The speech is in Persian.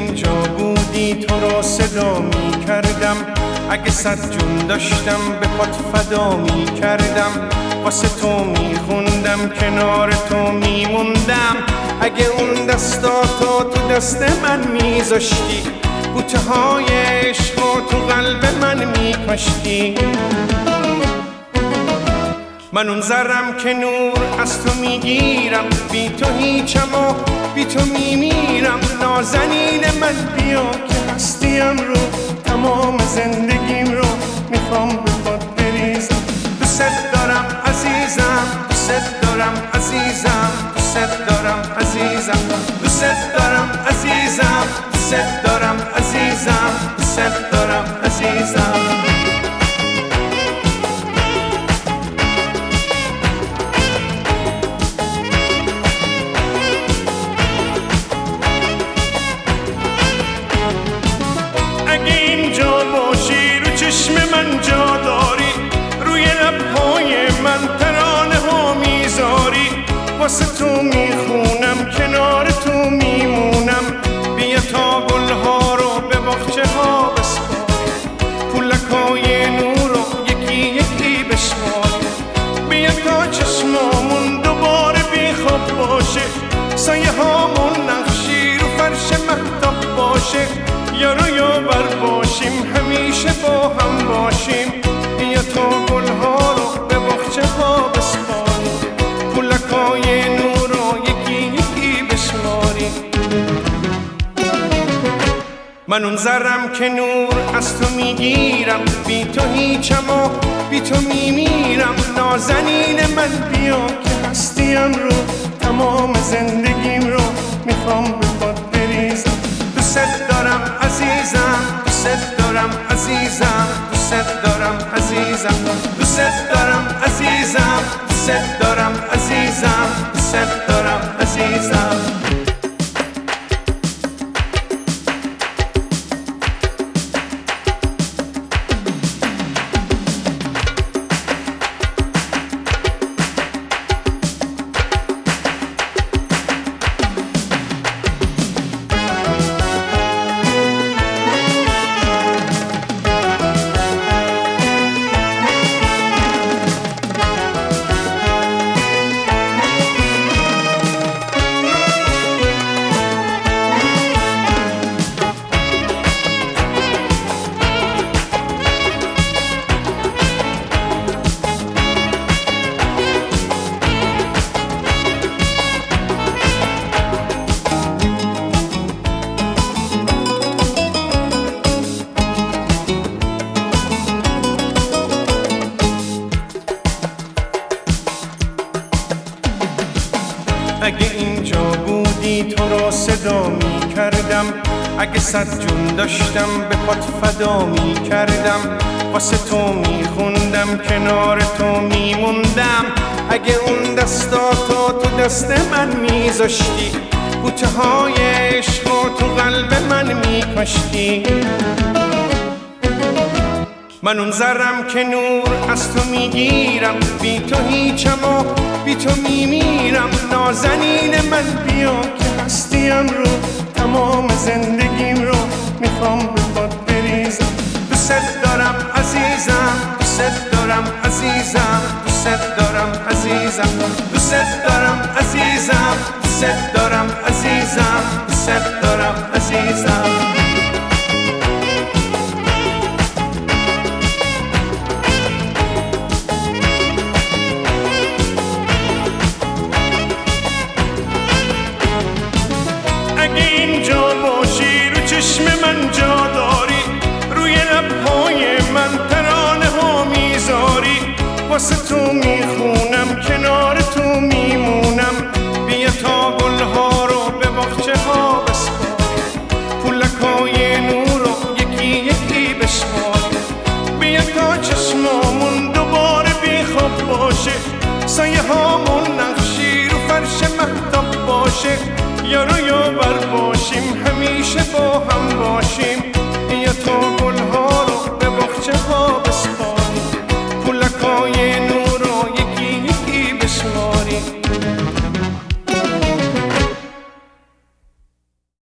اینجا بودی تو رو صدا می کردم، اگه 100 جون داشتم به پات فدا می کردم، واسه تو می خوندم کنار تو می موندم، اگه اون دستاتو تو دست من می زاشتی، بوته های عشقو تو قلب من می کاشتی. من اون ذرم که نور از تو میگیرم، بی تو هیچم و بی تو میمیرم. نازنین من بیا که هستیم رو تمام زندگیم رو میخوام به پات بریزم. دوست دارم عزیزم، دوست دارم عزیزم، دوست دارم عزیزم، دوست دارم عزیزم، دوست دارم عزیزم، دوست دارم عزیزم. اگه اینجا باشی رو چشم من جا داری، روی لبهای من ترانه ها میذاری، واسه تو میخونم کنار تو میمونم. بیا تا گلها رو به باغچه ها بسپاری، پولکای نور رو یکی یکی بشماری. بیا تا چشمامون دوباره بی خواب باشه، سایه هامون نقشی رو فرش مهتاب باشه. یارو یاور باشیم همیشه با هم باشیم. بیا تا گلها رو به باغچه ها بسپاری، پولکای نور رو یکی یکی بشماری. من اون ذرم که نور از تو میگیرم، بی تو هیچم و بی تو میمیرم. نازنین من بیا که هستیم رو تمام زندگیم رو میخوام به پات بریزم. دوست دارم عزیزم، دوست دارم عزیزم، دوست دارم عزیزم، دوست دارم عزیزم، دوست دارم عزیزم، دوست دارم عزیزم. اگه اینجا بودی تو رو صدا می کردم، اگه 100 جون داشتم به پات فدا می کردم، واسه تو می خوندم کنار تو می موندم، اگه اون دستاتو تو دست من می زاشتی، بوته های عشقو تو قلب من می کاشتی. من اون ذرم که نور از تو میگیرم، بی تو هیچم و بی تو میمیرم. نازنین من بیا که هستیم رو تمام زندگیم رو میخوام به پات بریزم. دوست دارم عزیزم، دوست دارم عزیزم، دوست دارم عزیزم، دوست دارم عزیزم، دوست دارم عزیزم، دوست دارم عزیزم. اگه اینجا باشی رو چشم من جا داری، روی لبهای من ترانه ها میذاری، واسه تو میخونم کنار تو میمونم. بیا تا گلها رو به باغچه ها بسپاری، پولکای نور رو یکی یکی بشماری. بیا تا چشمامون دوباره بی خواب باشه، سایه هامون نقشی رو فرش مهتاب باشه. یارو یاور باشیم همیشه با هم باشیم.